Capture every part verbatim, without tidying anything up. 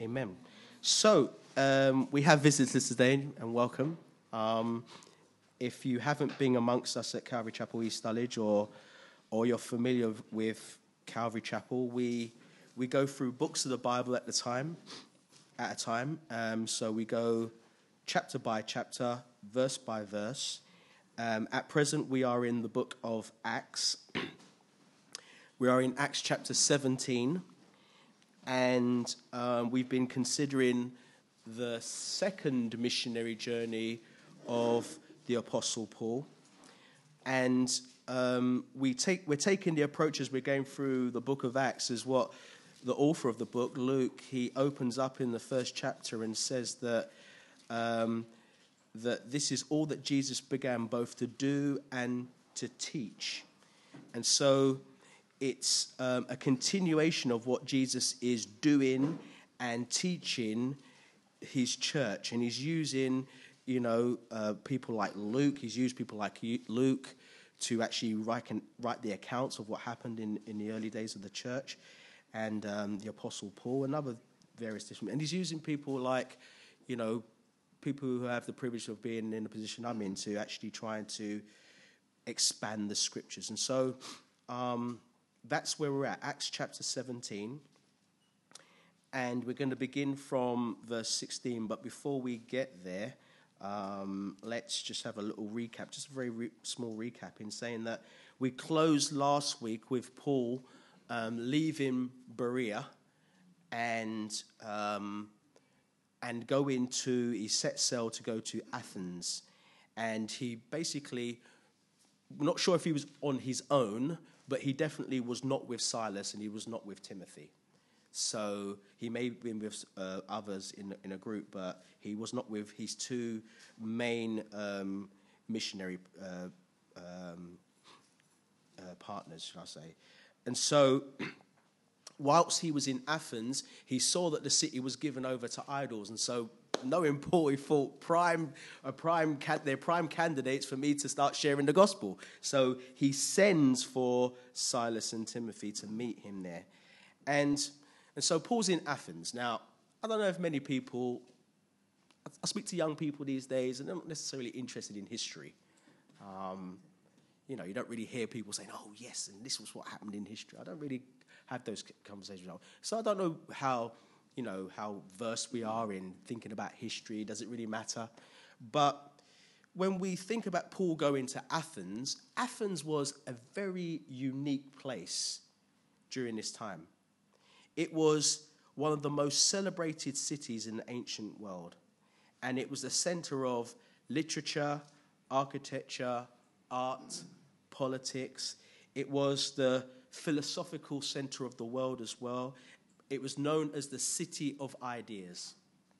Amen. So, um, we have visitors today, and welcome. Um, if you haven't been amongst us at Calvary Chapel East Dulwich, or or you're familiar with Calvary Chapel, we we go through books of the Bible at the time, at a time. Um, so we go chapter by chapter, verse by verse. Um, at present, we are in the book of Acts. We are in Acts chapter seventeen. And um, we've been considering the second missionary journey of the Apostle Paul. And um, we take, we're taking the approach as we're going through the book of Acts is what the author of the book, Luke, he opens up in the first chapter and says that, um, that this is all that Jesus began both to do and to teach. And so it's um, a continuation of what Jesus is doing and teaching his church. And he's using, you know, uh, people like Luke. He's used people like Luke to actually write, write the accounts of what happened in, in the early days of the church. And um, the Apostle Paul and other various different. And he's using people like, you know, people who have the privilege of being in the position I'm in to actually trying to expand the scriptures. And so Um, that's where we're at, Acts chapter seventeen. And we're going to begin from verse sixteen. But before we get there, um, let's just have a little recap, just a very re- small recap in saying that we closed last week with Paul um, leaving Berea and um, and going to, he set sail to go to Athens. And he basically, we're not sure if he was on his own, but he definitely was not with Silas and he was not with Timothy. So he may have been with uh, others in, in a group, but he was not with his two main um, missionary uh, um, uh, partners, should I say. And so whilst he was in Athens, he saw that the city was given over to idols. And so knowing Paul, he thought prime, a prime, they're prime candidates for me to start sharing the gospel. So he sends for Silas and Timothy to meet him there, and and so Paul's in Athens. Now, I don't know if many people, I speak to young people these days, and they're not necessarily interested in history. Um, you know, you don't really hear people saying, "Oh, yes, and this was what happened in history." I don't really have those conversations. So I don't know how. You know, how versed we are in thinking about history. Does it really matter? But when we think about Paul going to Athens, Athens was a very unique place during this time. It was one of the most celebrated cities in the ancient world. And it was the center of literature, architecture, art, politics. It was the philosophical center of the world as well. It was known as the city of ideas.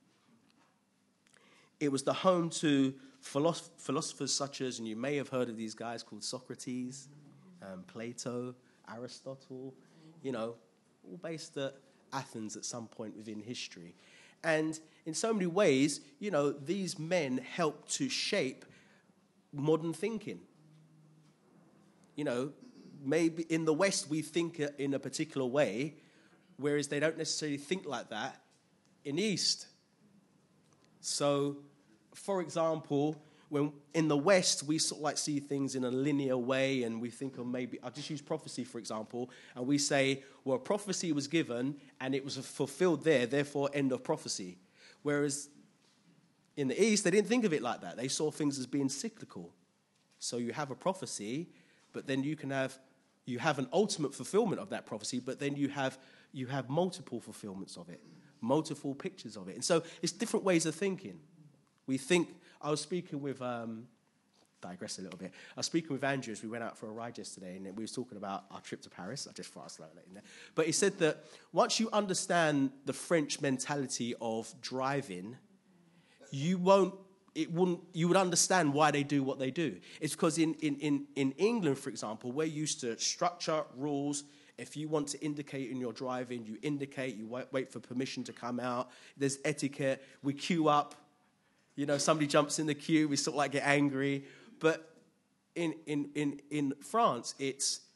It was the home to philosoph- philosophers such as, and you may have heard of these guys called Socrates, um, Plato, Aristotle, you know, all based at Athens at some point within history. And in so many ways, you know, these men helped to shape modern thinking. You know, maybe in the West we think in a particular way, whereas they don't necessarily think like that in the East. So, for example, when in the West, we sort of like see things in a linear way, and we think of maybe, I'll just use prophecy, for example, and we say, well, prophecy was given, and it was fulfilled there, therefore, end of prophecy. Whereas in the East, they didn't think of it like that. They saw things as being cyclical. So you have a prophecy, but then you can have, you have an ultimate fulfillment of that prophecy, but then you have you have multiple fulfillments of it, multiple pictures of it. And so it's different ways of thinking. We think, I was speaking with, um, digress a little bit, I was speaking with Andrew as we went out for a ride yesterday, and we were talking about our trip to Paris. I just thought I'd throw that in there. But he said that once you understand the French mentality of driving, you won't, it wouldn't, you would understand why they do what they do. It's because in, in, in, in England, for example, we're used to structure, rules. If you want to indicate in your driving, you indicate, you wait, wait for permission to come out. There's etiquette. We queue up. You know, somebody jumps in the queue, we sort of like get angry. But in in in, in France, it's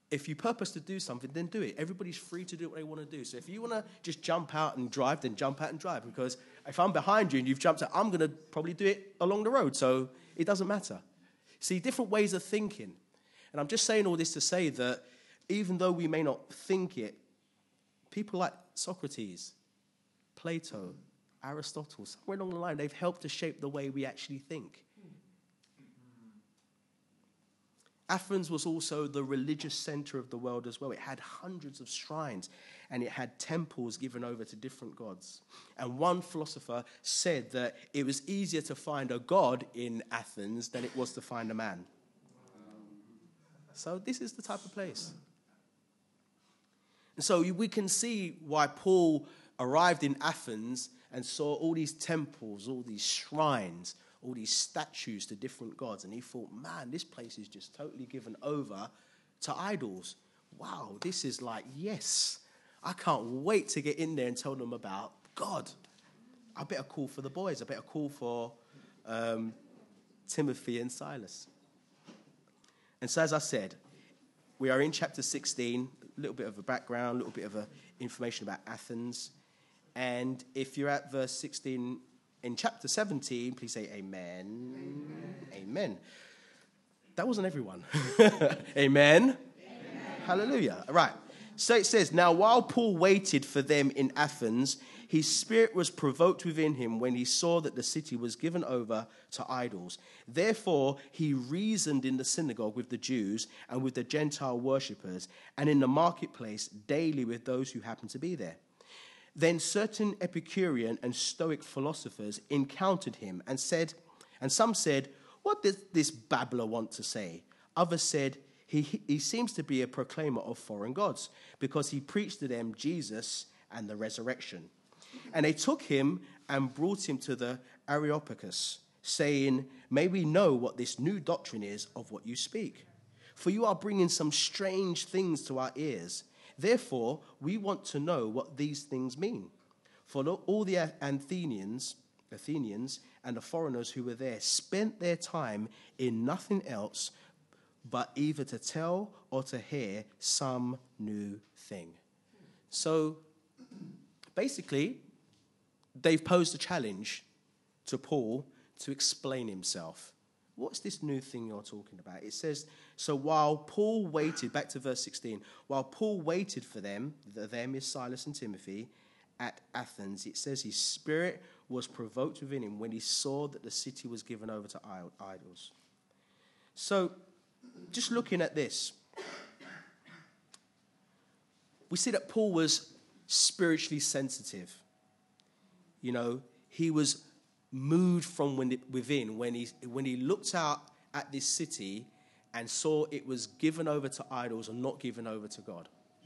if you purpose to do something, then do it. Everybody's free to do what they want to do. So if you want to just jump out and drive, then jump out and drive. Because if I'm behind you and you've jumped out, I'm going to probably do it along the road. So it doesn't matter. See, different ways of thinking. And I'm just saying all this to say that even though we may not think it, people like Socrates, Plato, Aristotle, somewhere along the line, they've helped to shape the way we actually think. Athens was also the religious center of the world as well. It had hundreds of shrines, and it had temples given over to different gods. And one philosopher said that it was easier to find a god in Athens than it was to find a man. So this is the type of place. And so we can see why Paul arrived in Athens and saw all these temples, all these shrines, all these statues to different gods. And he thought, man, this place is just totally given over to idols. Wow, this is like, yes, I can't wait to get in there and tell them about God. I better call for the boys. I better call for um, Timothy and Silas. And so as I said, we are in chapter sixteen, a little bit of a background, a little bit of a information about Athens. And if you're at verse sixteen in chapter seventeen, please say amen. Amen. Amen. That wasn't everyone. amen. Amen. Hallelujah. Right. So it says, now while Paul waited for them in Athens, his spirit was provoked within him when he saw that the city was given over to idols. Therefore, he reasoned in the synagogue with the Jews and with the Gentile worshippers, and in the marketplace daily with those who happened to be there. Then certain Epicurean and Stoic philosophers encountered him and said, and some said, what does this babbler want to say? Others said, he, he seems to be a proclaimer of foreign gods, because he preached to them Jesus and the resurrection. And they took him and brought him to the Areopagus, saying, may we know what this new doctrine is of what you speak. For you are bringing some strange things to our ears. Therefore, we want to know what these things mean. For all the Athenians, Athenians and the foreigners who were there spent their time in nothing else but either to tell or to hear some new thing. So, basically, they've posed a challenge to Paul to explain himself. What's this new thing you're talking about? It says, so while Paul waited, back to verse sixteen, while Paul waited for them, the them is Silas and Timothy, at Athens, it says his spirit was provoked within him when he saw that the city was given over to idols. So, just looking at this, we see that Paul was spiritually sensitive. You know, he was moved from within when he when he looked out at this city and saw it was given over to idols and not given over to God.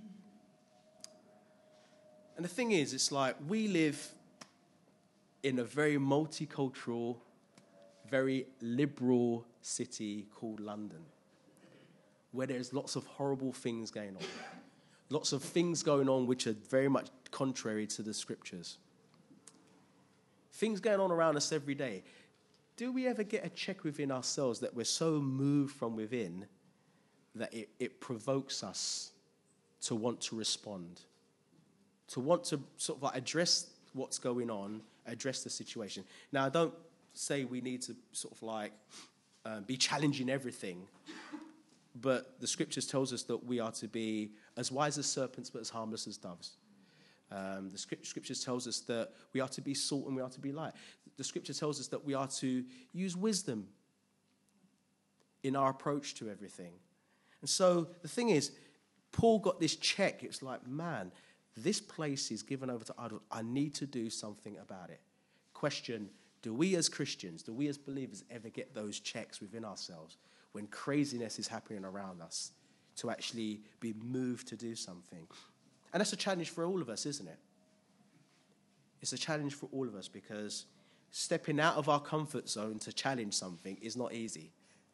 And the thing is, it's like we live in a very multicultural, very liberal city called London, where there's lots of horrible things going on. Lots of things going on which are very much contrary to the scriptures. Things going on around us every day. Do we ever get a check within ourselves that we're so moved from within that it, it provokes us to want to respond, to want to sort of like address what's going on, address the situation? Now, I don't say we need to sort of like uh, be challenging everything, but the scriptures tells us that we are to be as wise as serpents but as harmless as doves. Um, the scriptures tells us that we are to be salt and we are to be light. The scripture tells us that we are to use wisdom in our approach to everything. And so the thing is, Paul got this check. It's like, man, this place is given over to idols. I need to do something about it. Question, do we as Christians, do we as believers ever get those checks within ourselves when craziness is happening around us to actually be moved to do something? And that's a challenge for all of us, isn't it? It's a challenge for all of us because stepping out of our comfort zone to challenge something is not easy.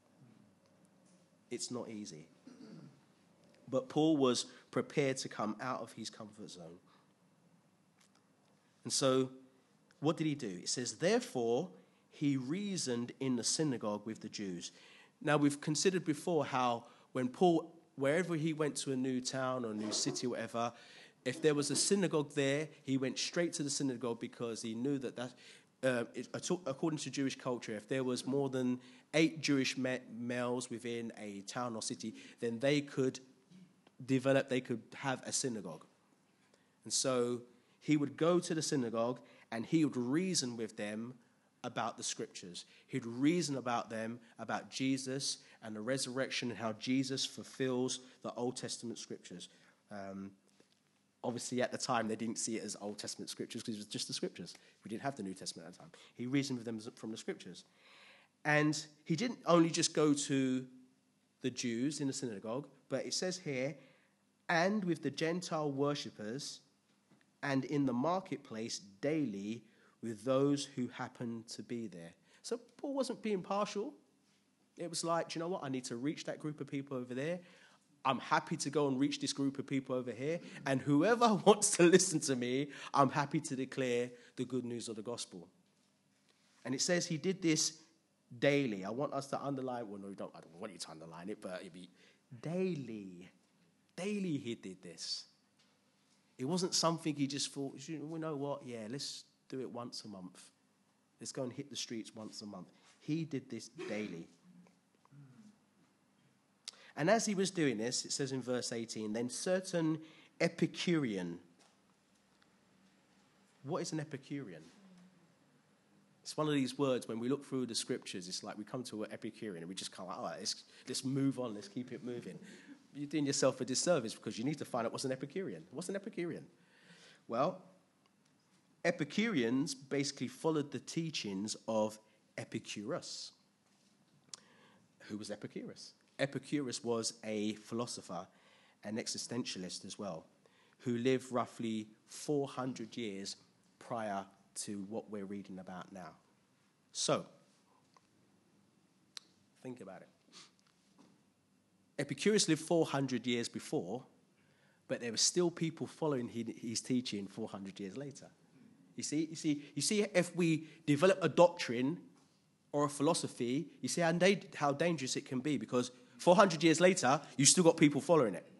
It's not easy. But Paul was prepared to come out of his comfort zone. And so, what did he do? It says, therefore, he reasoned in the synagogue with the Jews. Now, we've considered before how when Paul wherever he went to a new town or a new city or whatever, if there was a synagogue there, he went straight to the synagogue because he knew that that, uh, it, according to Jewish culture, if there was more than eight Jewish ma- males within a town or city, then they could develop, they could have a synagogue. And so he would go to the synagogue and he would reason with them about the scriptures. He'd reason about them, about Jesus and the resurrection and how Jesus fulfills the Old Testament scriptures. Um, obviously, at the time, they didn't see it as Old Testament scriptures because it was just the scriptures. We didn't have the New Testament at the time. He reasoned with them from the scriptures. And he didn't only just go to the Jews in the synagogue, but it says here, and with the Gentile worshippers, and in the marketplace daily with those who happened to be there. So Paul wasn't being partial. It was like, do you know what? I need to reach that group of people over there. I'm happy to go and reach this group of people over here. And whoever wants to listen to me, I'm happy to declare the good news of the gospel. And it says he did this daily. I want us to underline, well, no, we don't, I don't want you to underline it, but it'd be daily. Daily he did this. It wasn't something he just thought, you know what, yeah, let's do it once a month. Let's go and hit the streets once a month. He did this daily. And as he was doing this, it says in verse eighteen, then certain Epicurean. What is an Epicurean? It's one of these words, when we look through the scriptures, it's like we come to an Epicurean and we just come like, all right, let's, let's move on, let's keep it moving. You're doing yourself a disservice because you need to find out what's an Epicurean. What's an Epicurean? Well, Epicureans basically followed the teachings of Epicurus. Who was Epicurus? Epicurus was a philosopher, an existentialist as well, who lived roughly four hundred years prior to what we're reading about now. So, think about it. Epicurus lived four hundred years before, but there were still people following his teaching four hundred years later. You see, you see, you see, if we develop a doctrine or a philosophy, you see how, da- how dangerous it can be, because four hundred years later, you still got people following it.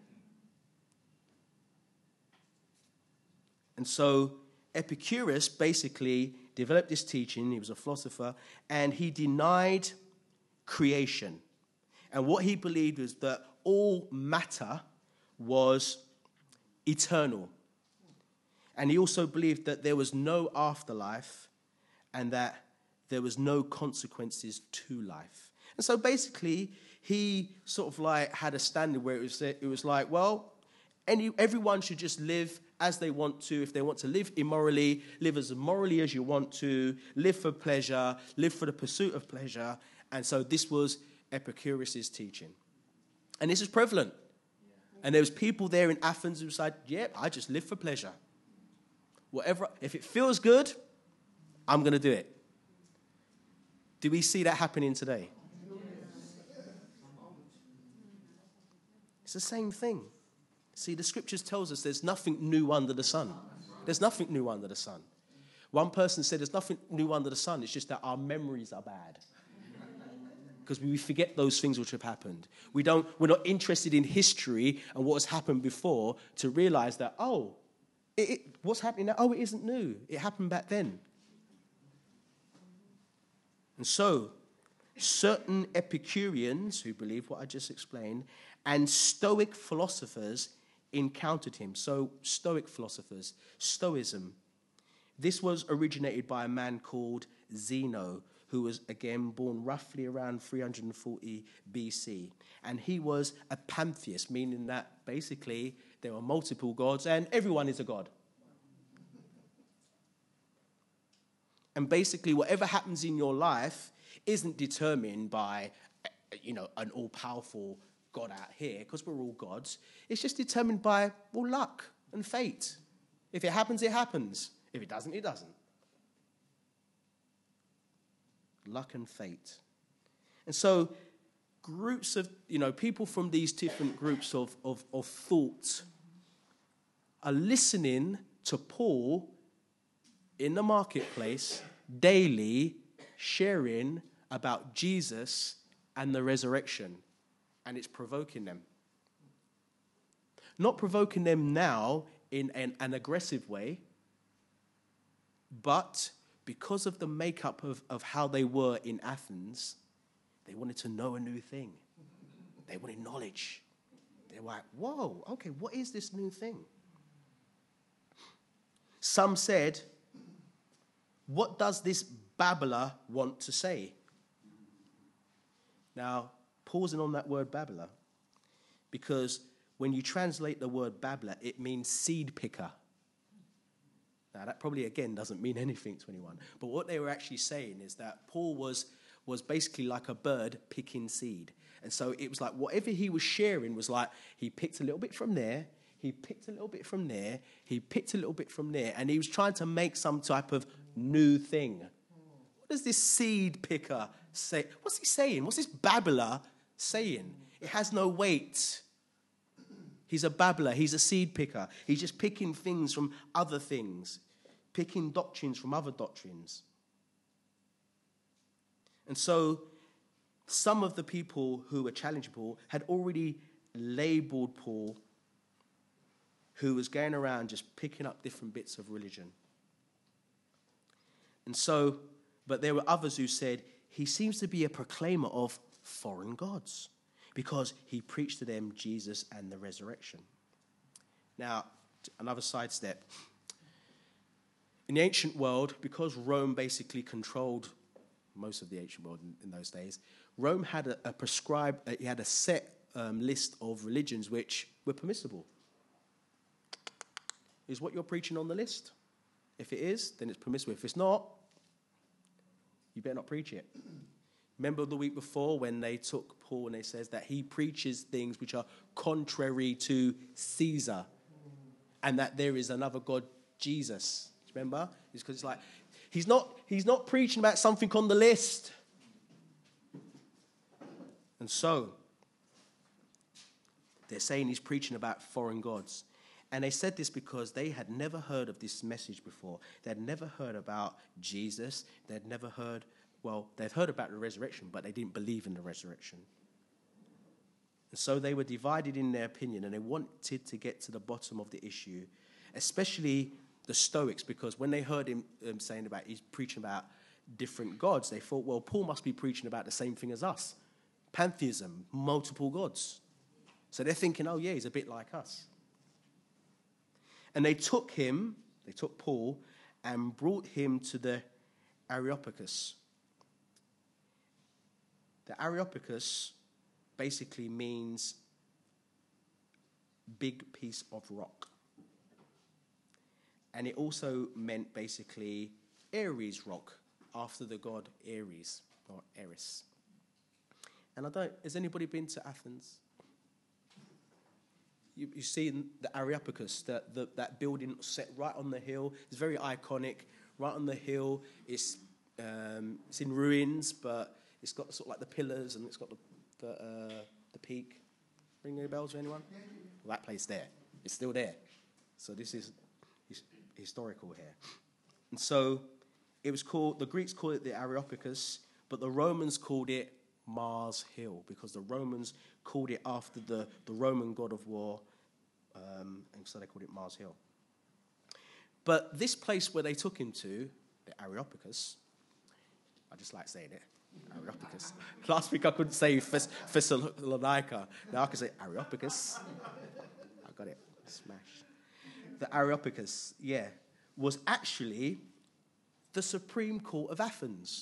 And so Epicurus basically developed this teaching. He was a philosopher, and he denied creation. And what he believed was that all matter was eternal. And he also believed that there was no afterlife and that there was no consequences to life. And so basically, he sort of like had a standard where it was, it was like, well, any, everyone should just live as they want to. If they want to live immorally, live as immorally as you want to, live for pleasure, live for the pursuit of pleasure. And so this was Epicurus' teaching. And this is prevalent. And there was people there in Athens who said, yeah, I just live for pleasure. Whatever, if it feels good, I'm going to do it. Do we see that happening today? It's the same thing. See, the scriptures tells us there's nothing new under the sun. There's nothing new under the sun. One person said there's nothing new under the sun. It's just that our memories are bad. Because we forget those things which have happened. We don't, we're not interested in history and what has happened before to realize that, oh, it, it, what's happening now? Oh, it isn't new. It happened back then. And so, certain Epicureans who believe what I just explained and Stoic philosophers encountered him. So, Stoic philosophers, Stoicism. This was originated by a man called Zeno, who was, again, born roughly around three hundred forty B C. And he was a pantheist, meaning that basically there were multiple gods and everyone is a god. And basically whatever happens in your life isn't determined by, you know, an all-powerful God out here, because we're all gods. It's just determined by, well, luck and fate. If it happens, it happens. If it doesn't, it doesn't. Luck and fate. And so groups of, you know, people from these different groups of, of, of thought are listening to Paul in the marketplace daily, sharing about Jesus and the resurrection. And it's provoking them. Not provoking them now in an, an aggressive way, but because of the makeup of, of how they were in Athens, they wanted to know a new thing. They wanted knowledge. They were like, whoa, okay, what is this new thing? Some said, what does this babbler want to say? Now, pausing on that word babbler, because when you translate the word babbler, it means seed picker. Now, that probably, again, doesn't mean anything to anyone. But what they were actually saying is that Paul was, was basically like a bird picking seed. And so it was like whatever he was sharing was like he picked a little bit from there, he picked a little bit from there, he picked a little bit from there, and he was trying to make some type of new thing. What does this seed picker say? What's he saying? What's this babbler saying? It has no weight. He's a babbler. He's a seed picker. He's just picking things from other things, picking doctrines from other doctrines. And so some of the people who were challenging Paul had already labeled Paul, who was going around just picking up different bits of religion. And so, but there were others who said, he seems to be a proclaimer of foreign gods, because he preached to them Jesus and the resurrection. Now, another sidestep. In the ancient world, because Rome basically controlled most of the ancient world in, in those days, Rome had a, a prescribed, uh, he had a set um, list of religions which were permissible. Is what you're preaching on the list? If it is, then it's permissible. If it's not, you better not preach it. Remember the week before when they took Paul and they says that he preaches things which are contrary to Caesar, and that there is another God, Jesus. Do you remember? It's because it's like he's not he's not preaching about something on the list. And so they're saying he's preaching about foreign gods. And they said this because they had never heard of this message before. They had never heard about Jesus. They had never heard, well, they'd heard about the resurrection, but they didn't believe in the resurrection. And so they were divided in their opinion, and they wanted to get to the bottom of the issue, especially the Stoics, because when they heard him um, saying about, he's preaching about different gods, they thought, well, Paul must be preaching about the same thing as us. Pantheism, multiple gods. So they're thinking, oh yeah, he's a bit like us. And they took him, they took Paul, and brought him to the Areopagus. The Areopagus basically means big piece of rock. And it also meant basically Ares rock, after the god Ares, or Eris. And I don't, has anybody been to Athens? You, you see the Areopagus, that the, that building set right on the hill. It's very iconic, right on the hill. It's um, it's in ruins, but it's got sort of like the pillars, and it's got the the, uh, the peak. Ring any bells to anyone? Well, that place there, it's still there. So this is his, historical here. And so it was called, the Greeks called it the Areopagus, but the Romans called it Mars Hill, because the Romans called it after the, the Roman god of war, um, and so they called it Mars Hill. But this place where they took him to, the Areopagus, I just like saying it, Areopagus. Last week I couldn't say Thess- Thessalonica, now I can say Areopagus. I got it, smash. The Areopagus, yeah, was actually the Supreme Court of Athens.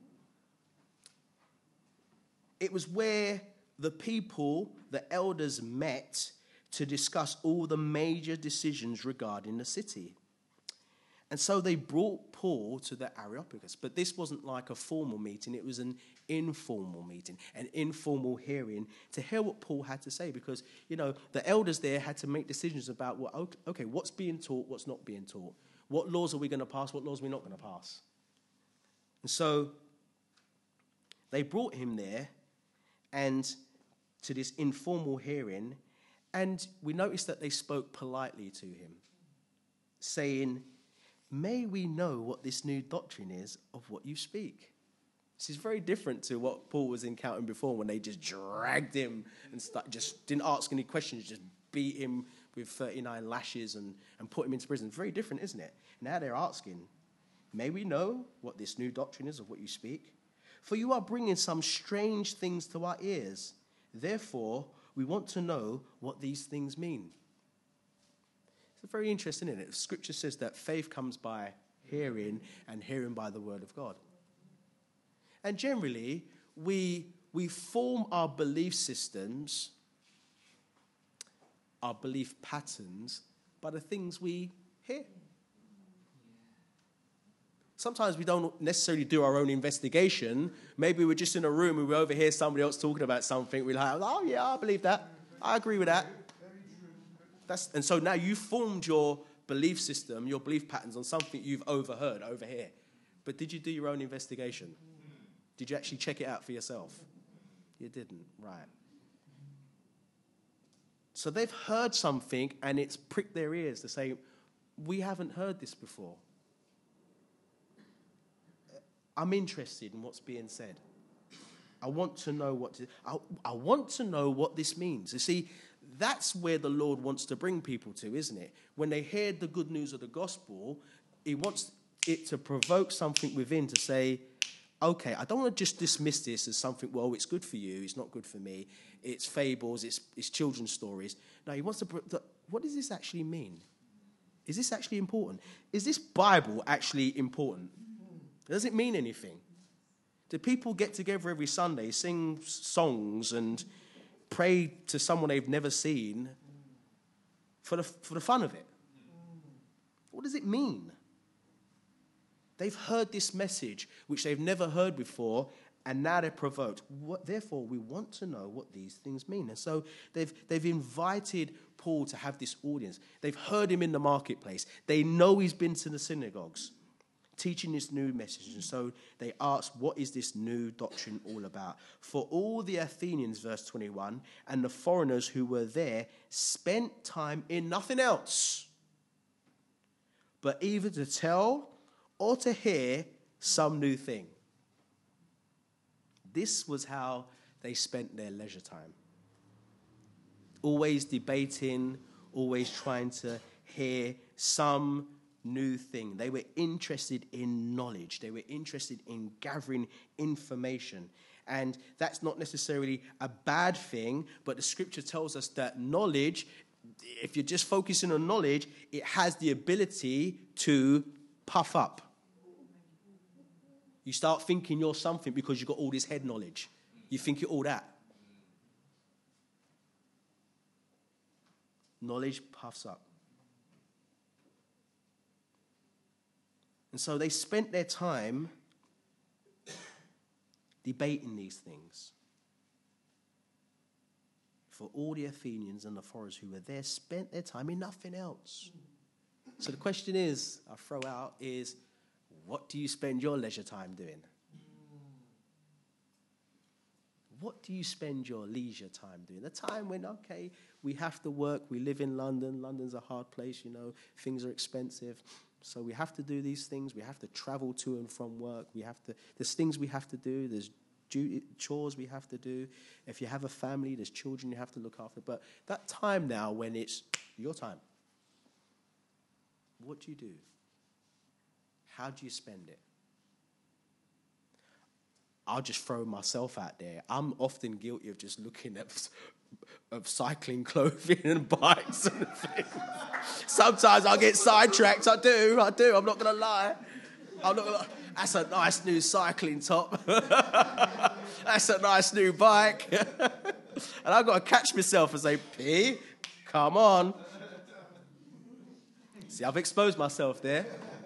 It was where the people, the elders, met to discuss all the major decisions regarding the city. And so they brought Paul to the Areopagus. But this wasn't like a formal meeting. It was an informal meeting, an informal hearing to hear what Paul had to say. Because, you know, the elders there had to make decisions about, well, okay, what's being taught, what's not being taught. What laws are we going to pass, what laws are we not going to pass. And so they brought him there and to this informal hearing, and we noticed that they spoke politely to him, saying, may we know what this new doctrine is of what you speak. This is very different to what Paul was encountering before, when they just dragged him and start, just didn't ask any questions, just beat him with thirty-nine lashes and, and put him into prison. Very different, isn't it? Now they're asking, may we know what this new doctrine is of what you speak? For you are bringing some strange things to our ears. Therefore, we want to know what these things mean. It's very interesting, isn't it? Scripture says that faith comes by hearing, and hearing by the word of God. And generally, we, we form our belief systems, our belief patterns, by the things we hear. Sometimes we don't necessarily do our own investigation. Maybe we're just in a room and we overhear somebody else talking about something. We're like, oh, yeah, I believe that. I agree with that. That's, and so now you've formed your belief system, your belief patterns on something you've overheard over here. But did you do your own investigation? Did you actually check it out for yourself? You didn't, right. So they've heard something and it's pricked their ears to say, we haven't heard this before. I'm interested in what's being said. I want to know what to, I, I want to know what this means. You see, that's where the Lord wants to bring people to, isn't it? When they hear the good news of the gospel, he wants it to provoke something within to say, okay, I don't want to just dismiss this as something, well, it's good for you, it's not good for me, it's fables, it's, it's children's stories. No, he wants to, what does this actually mean? Is this actually important? Is this Bible actually important? Does it mean anything? Do people get together every Sunday, sing songs and pray to someone they've never seen for the, for the fun of it? What does it mean? They've heard this message, which they've never heard before, and now they're provoked. What, therefore, we want to know what these things mean. And so they've, they've invited Paul to have this audience. They've heard him in the marketplace. They know he's been to the synagogues, teaching this new message. And so they asked, what is this new doctrine all about? For all the Athenians, verse twenty-one, and the foreigners who were there spent time in nothing else but either to tell or to hear some new thing. This was how they spent their leisure time. Always debating, always trying to hear some new thing. They were interested in knowledge. They were interested in gathering information. And that's not necessarily a bad thing, but the scripture tells us that knowledge, if you're just focusing on knowledge, it has the ability to puff up. You start thinking you're something because you've got all this head knowledge. You think you're all that. Knowledge puffs up. And so they spent their time debating these things. For all the Athenians and the foreigners who were there spent their time in nothing else. So the question is, I throw out, is what do you spend your leisure time doing? What do you spend your leisure time doing? The time when, okay, we have to work, we live in London, London's a hard place, you know, things are expensive. So we have to do these things. We have to travel to and from work. We have to. There's things we have to do. There's duty, chores we have to do. If you have a family, there's children you have to look after. But that time now when it's your time, what do you do? How do you spend it? I'll just throw myself out there. I'm often guilty of just looking at of cycling clothing and bikes and things. Sometimes I get sidetracked. I do, I do. I'm not going to lie. I'm not gonna, that's a nice new cycling top. That's a nice new bike. And I've got to catch myself and say, P, come on. See, I've exposed myself there.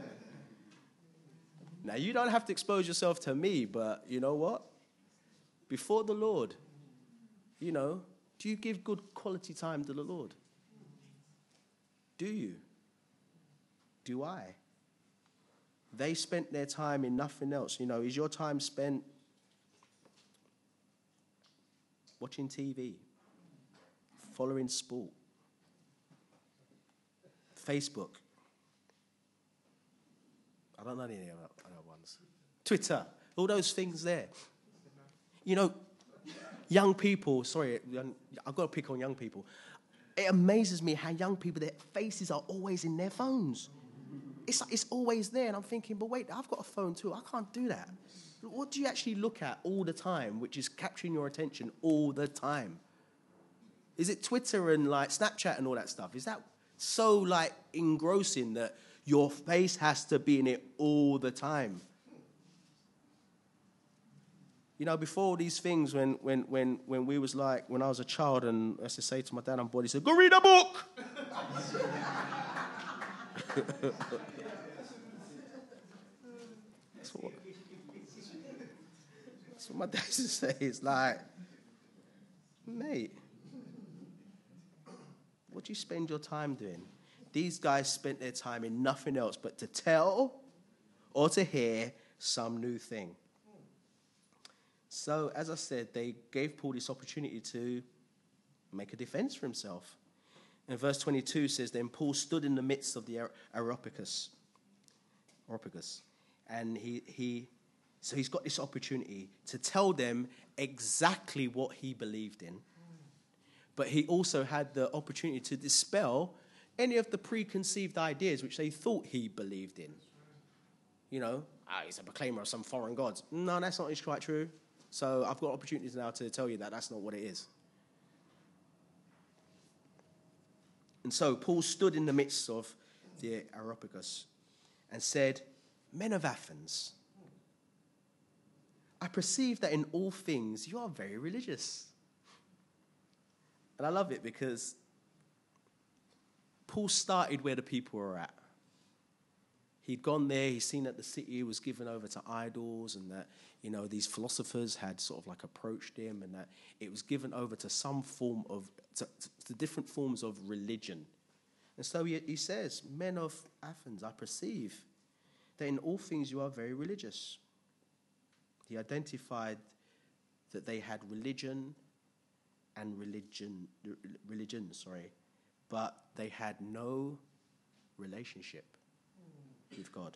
Now, you don't have to expose yourself to me, but you know what? Before the Lord, you know, do you give good quality time to the Lord? Do you? Do I? They spent their time in nothing else. You know, is your time spent watching T V, following sport, Facebook? I don't know any other ones. Twitter, all those things there. You know, young people, sorry, I've got to pick on young people. It amazes me how young people, their faces are always in their phones. It's, it's always there, and I'm thinking, but wait, I've got a phone too. I can't do that. What do you actually look at all the time, which is capturing your attention all the time? Is it Twitter and like Snapchat and all that stuff? Is that so like engrossing that your face has to be in it all the time? You know, before all these things, when when when when we was like, when I was a child, and I used to say to my dad, I'm bored, he said, go read a book. That's what, that's what my dad used to say. It's like, mate, what do you spend your time doing? These guys spent their time in nothing else but to tell or to hear some new thing. So, as I said, they gave Paul this opportunity to make a defense for himself. And verse twenty-two says, then Paul stood in the midst of the Areopagus. Areopagus. And he, he, so he's got this opportunity to tell them exactly what he believed in. But he also had the opportunity to dispel any of the preconceived ideas which they thought he believed in. You know, ah, he's a proclaimer of some foreign gods. No, that's not quite true. So I've got opportunities now to tell you that that's not what it is. And so Paul stood in the midst of the Areopagus and said, men of Athens, I perceive that in all things you are very religious. And I love it because Paul started where the people were at. He'd gone there, he'd seen that the city was given over to idols and that, you know, these philosophers had sort of like approached him and that it was given over to some form of, to, to different forms of religion. And so he, he says, men of Athens, I perceive that in all things you are very religious. He identified that they had religion and religion, religion, sorry, but they had no relationship with God.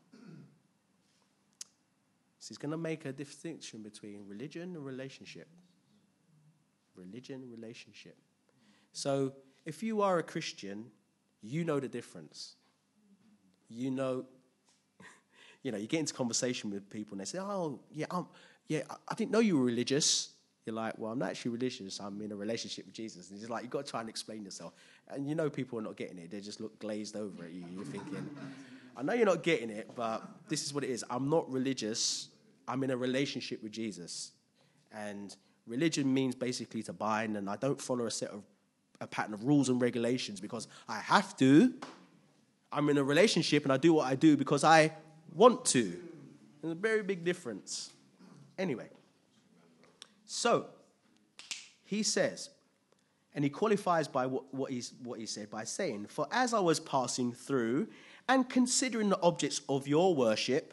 So he's going to make a distinction between religion and relationship. Religion and relationship. So if you are a Christian, you know the difference. You know, you know, you get into conversation with people and they say, oh, yeah, um, yeah, I, I didn't know you were religious. You're like, well, I'm not actually religious. I'm in a relationship with Jesus. And it's like, you've got to try and explain yourself. And you know people are not getting it. They just look glazed over at you. You're thinking, I know you're not getting it, but this is what it is. I'm not religious. I'm in a relationship with Jesus. And religion means basically to bind, and I don't follow a set of, a pattern of rules and regulations because I have to. I'm in a relationship and I do what I do because I want to. There's a very big difference. Anyway. So, he says, and he qualifies by what, what, he's, what he said by saying, for as I was passing through and considering the objects of your worship,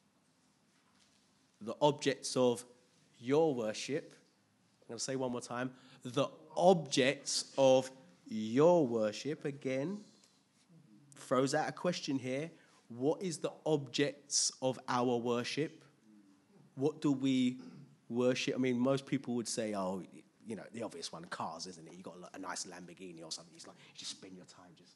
the objects of your worship, I'm going to say one more time, the objects of your worship, again, throws out a question here. What is the objects of our worship? What do we worship? I mean, most people would say, oh, you know, the obvious one, cars, isn't it? You got a nice Lamborghini or something. It's like, you just spend your time just...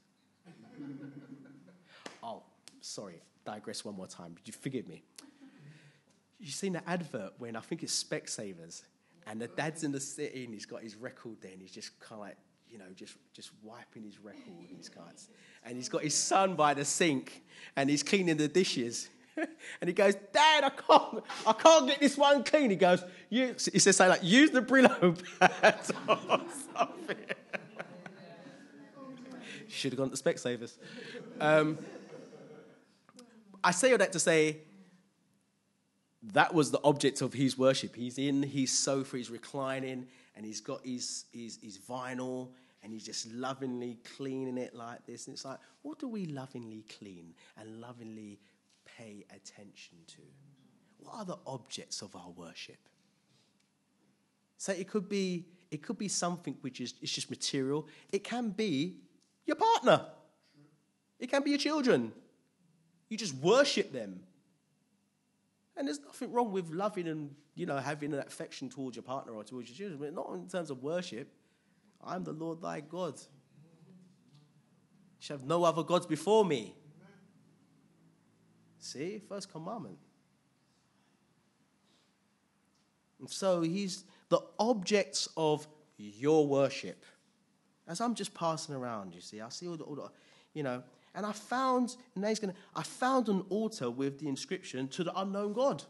Oh, sorry, digress one more time. Would you forgive me? You've seen the advert when I think it's Specsavers, and the dad's in the city and he's got his record there and he's just kind of like, you know, just, just wiping his record and his cards. And he's got his son by the sink and he's cleaning the dishes. And he goes, Dad, I can't, I can't get this one clean. He goes, you, he says something like, use the Brillo pad or something. Should have gone to Specsavers. Um, I say all that to say that was the object of his worship. He's in his sofa, he's reclining, and he's got his, his, his vinyl, and he's just lovingly cleaning it like this. And it's like, what do we lovingly clean and lovingly pay attention to? What are the objects of our worship? So it could be it could be something which is it's just material. It can be your partner. It can be your children. You just worship them. And there's nothing wrong with loving and, you know, having an affection towards your partner or towards your children, but not in terms of worship. I'm the Lord thy God. You shall have no other gods before me. See, first commandment. And so he's the objects of your worship. As I'm just passing around, you see, I see all the, all the you know, and I found, and he's gonna, I found an altar with the inscription to the unknown God.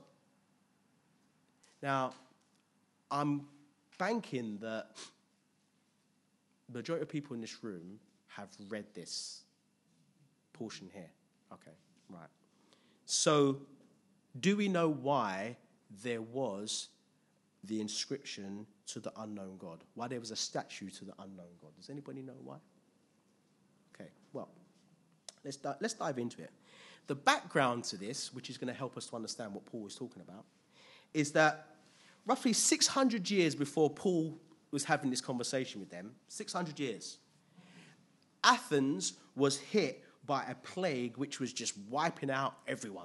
Now, I'm banking that the majority of people in this room have read this portion here. Okay, right. So, do we know why there was the inscription to the unknown God? Why there was a statue to the unknown God? Does anybody know why? Okay, well, let's, di- let's dive into it. The background to this, which is going to help us to understand what Paul was talking about, is that roughly six hundred years before Paul was having this conversation with them, six hundred years, Athens was hit by a plague which was just wiping out everyone.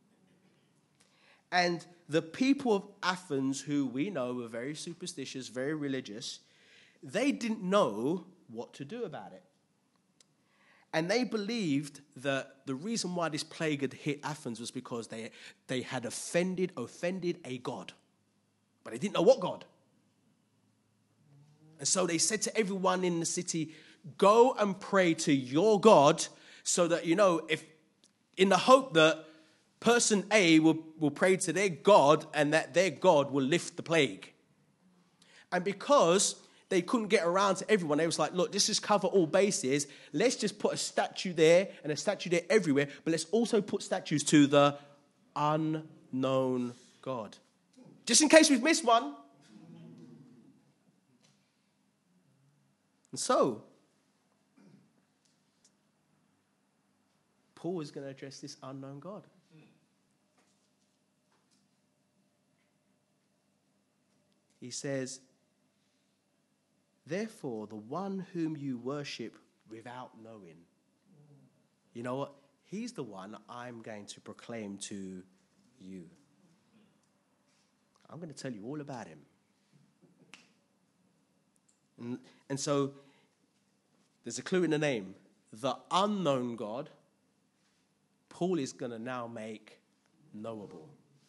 And the people of Athens, who we know were very superstitious, very religious, they didn't know what to do about it. And they believed that the reason why this plague had hit Athens was because they, they had offended, offended a god. But they didn't know what God. And so they said to everyone in the city, go and pray to your God so that, you know, if in the hope that person A will, will pray to their God and that their God will lift the plague. And because they couldn't get around to everyone, they was like, look, this is cover all bases. Let's just put a statue there and a statue there everywhere, but let's also put statues to the unknown God. Just in case we've missed one. And so, Paul is going to address this unknown God. He says, therefore, the one whom you worship without knowing. You know what? He's the one I'm going to proclaim to you. I'm going to tell you all about him. And, and so, there's a clue in the name. The unknown God, Paul is going to now make knowable.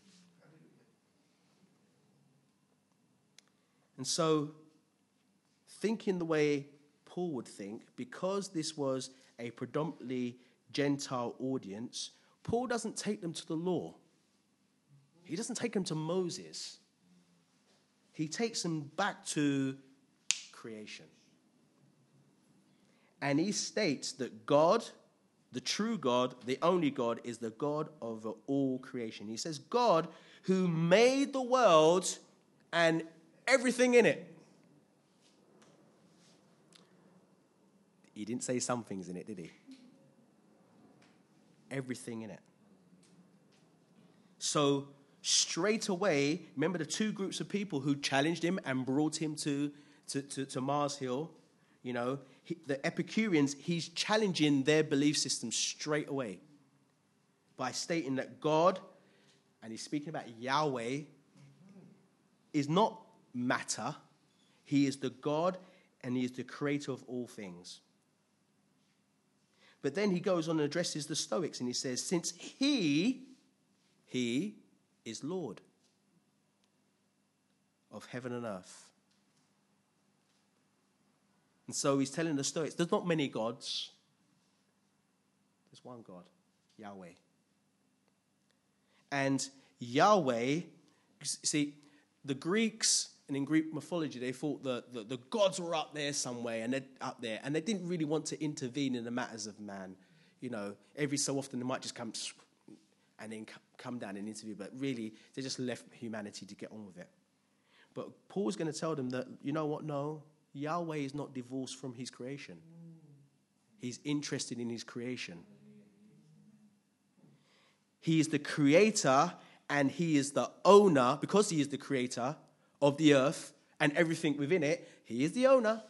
And so, thinking the way Paul would think, because this was a predominantly Gentile audience, Paul doesn't take them to the law. He doesn't take them to Moses. He takes them back to creation. And he states that God, the true God, the only God, is the God over all creation. He says, God who made the world and everything in it. He didn't say some things in it, did he? Everything in it. So straight away, remember the two groups of people who challenged him and brought him to, to, to, to Mars Hill? You know, he, the Epicureans, he's challenging their belief system straight away by stating that God, and he's speaking about Yahweh, is not matter. He is the God and he is the creator of all things. But then he goes on and addresses the Stoics and he says, since he, he is Lord of heaven and earth. And so he's telling the Stoics, there's not many gods. There's one God, Yahweh. And Yahweh, see, the Greeks and in Greek mythology, they thought that the, the gods were up there somewhere, and they're up there, and they didn't really want to intervene in the matters of man. You know, every so often they might just come and then come down and interview, but really they just left humanity to get on with it. But Paul's going to tell them that, you know what, no, Yahweh is not divorced from his creation. He's interested in his creation. He is the creator and he is the owner, because he is the creator of the earth and everything within it. He is the owner.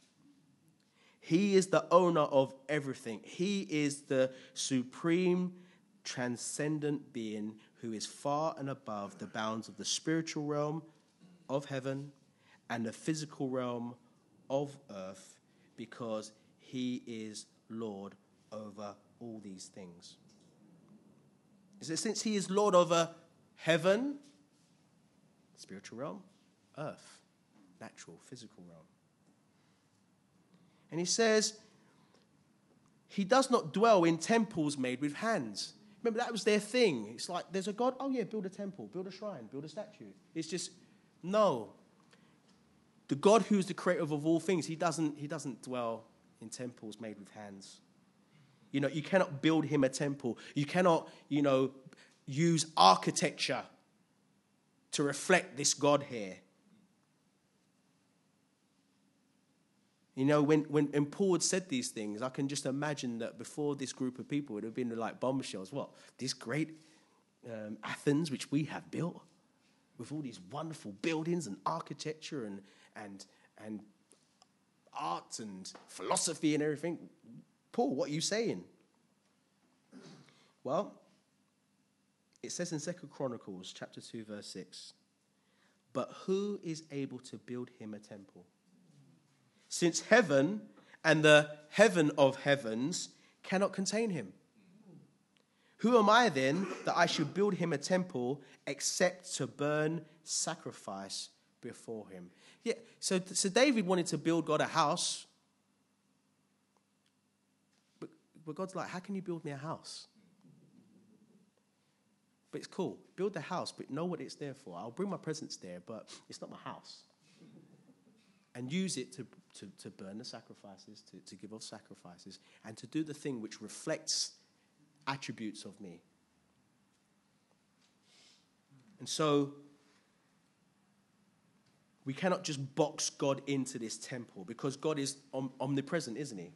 He is the owner of everything. He is the supreme, transcendent being who is far and above the bounds of the spiritual realm of heaven and the physical realm of earth, because he is Lord over all these things. Is it since he is Lord over heaven, spiritual realm, earth, natural, physical realm. And he says, he does not dwell in temples made with hands. Remember, that was their thing. It's like, there's a God, oh yeah, build a temple, build a shrine, build a statue. It's just, no. The God who's the creator of all things, he doesn't, he doesn't dwell in temples made with hands. You know, you cannot build him a temple. You cannot, you know, use architecture to reflect this God here. You know, when, when, when Paul had said these things, I can just imagine that before this group of people, it would have been like bombshells. What? This great um, Athens, which we have built, with all these wonderful buildings and architecture and, and, and art and philosophy and everything. Paul, what are you saying? Well, it says in Second Chronicles chapter two, verse six, but who is able to build him a temple? Since heaven and the heaven of heavens cannot contain him. Who am I then that I should build him a temple except to burn sacrifice before him? Yeah, so, so David wanted to build God a house. But, but God's like, how can you build me a house? But it's cool. Build the house, but know what it's there for. I'll bring my presence there, but it's not my house. And use it to, to, to burn the sacrifices, to, to give off sacrifices, and to do the thing which reflects attributes of me. And so, we cannot just box God into this temple, because God is om- omnipresent, isn't he?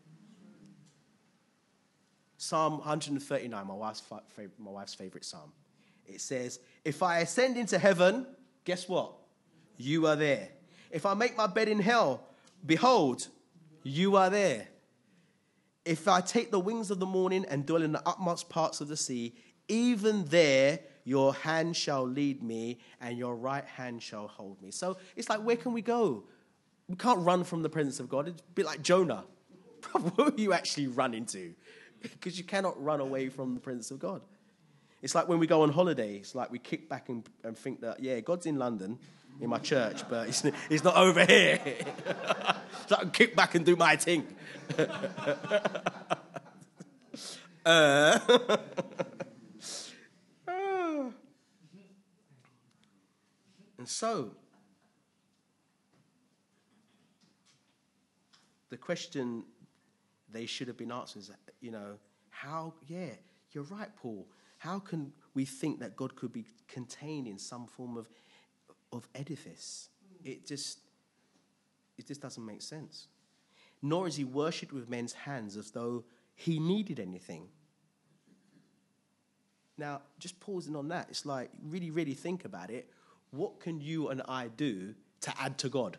Psalm one thirty-nine, my wife's, fa- favorite, my wife's favorite psalm. It says, if I ascend into heaven, guess what? You are there. If I make my bed in hell, behold, you are there. If I take the wings of the morning and dwell in the utmost parts of the sea, even there your hand shall lead me and your right hand shall hold me. So it's like, where can we go? We can't run from the presence of God. It's a bit like Jonah. What are you actually running to? Because you cannot run away from the presence of God. It's like when we go on holiday, it's like we kick back and, and think that, yeah, God's in London, in my church, but he's, he's not over here. So I can kick back and do my thing. uh, and so, the question they should have been asked is, you know, how, yeah, you're right, Paul. How can we think that God could be contained in some form of of edifice? It just, it just doesn't make sense. Nor is he worshipped with men's hands as though he needed anything. Now, just pausing on that, it's like, really, really think about it. What can you and I do to add to God?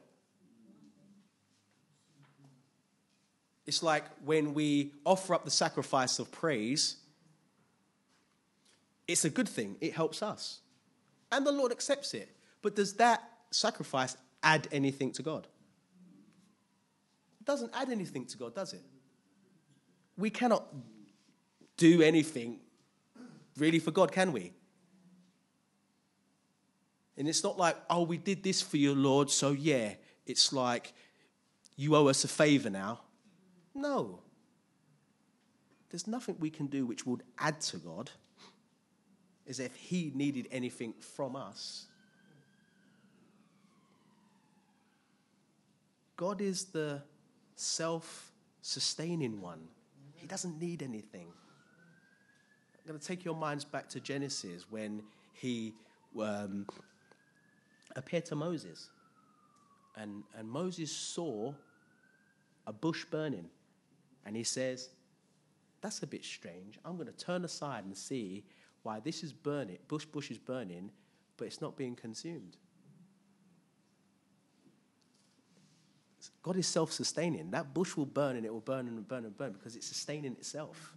It's like when we offer up the sacrifice of praise, it's a good thing. It helps us. And the Lord accepts it. But does that sacrifice add anything to God? It doesn't add anything to God, does it? We cannot do anything really for God, can we? And it's not like, oh, we did this for you, Lord, so yeah, it's like you owe us a favor now. No. There's nothing we can do which would add to God, as if he needed anything from us. God is the self-sustaining one. He doesn't need anything. I'm going to take your minds back to Genesis when he um, appeared to Moses. And, and Moses saw a bush burning. And he says, that's a bit strange. I'm going to turn aside and see why this is burning, bush bush is burning, but it's not being consumed. God is self-sustaining. That bush will burn and it will burn and burn and burn because it's sustaining itself.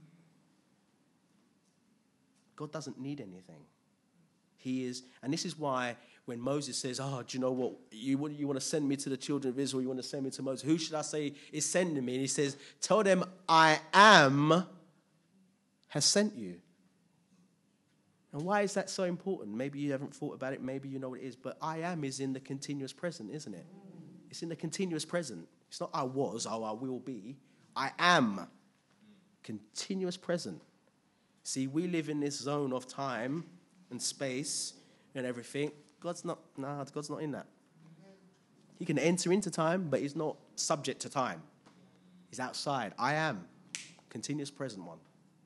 God doesn't need anything. He is, and this is why when Moses says, oh, do you know what? You, you want to send me to the children of Israel? You want to send me to Moses? Who should I say is sending me? And he says, tell them I am has sent you. And why is that so important? Maybe you haven't thought about it. Maybe you know what it is. But I am is in the continuous present, isn't it? It's in the continuous present. It's not I was, oh, I will be. I am. Continuous present. See, we live in this zone of time and space and everything. God's not, nah, God's not in that. He can enter into time, but he's not subject to time. He's outside. I am. Continuous present one.